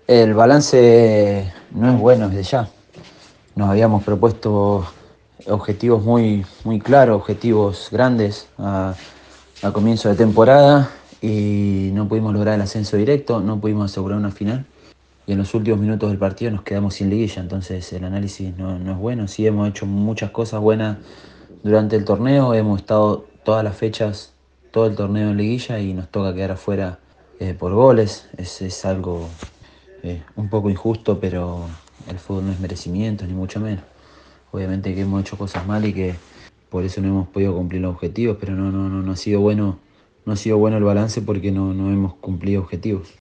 El balance no es bueno desde ya. Nos habíamos propuesto objetivos muy claros, objetivos grandes a comienzo de temporada y no pudimos lograr el ascenso directo, no pudimos asegurar una final y en los últimos minutos del partido nos quedamos sin liguilla, entonces el análisis no es bueno. Sí hemos hecho muchas cosas buenas durante el torneo, hemos estado todas las fechas, todo el torneo en liguilla y nos toca quedar afuera por goles. Es algo un poco injusto, pero el fútbol no es merecimiento, ni mucho menos. Obviamente que hemos hecho cosas mal y que por eso no hemos podido cumplir los objetivos, pero no ha sido bueno, no ha sido bueno el balance porque no hemos cumplido objetivos.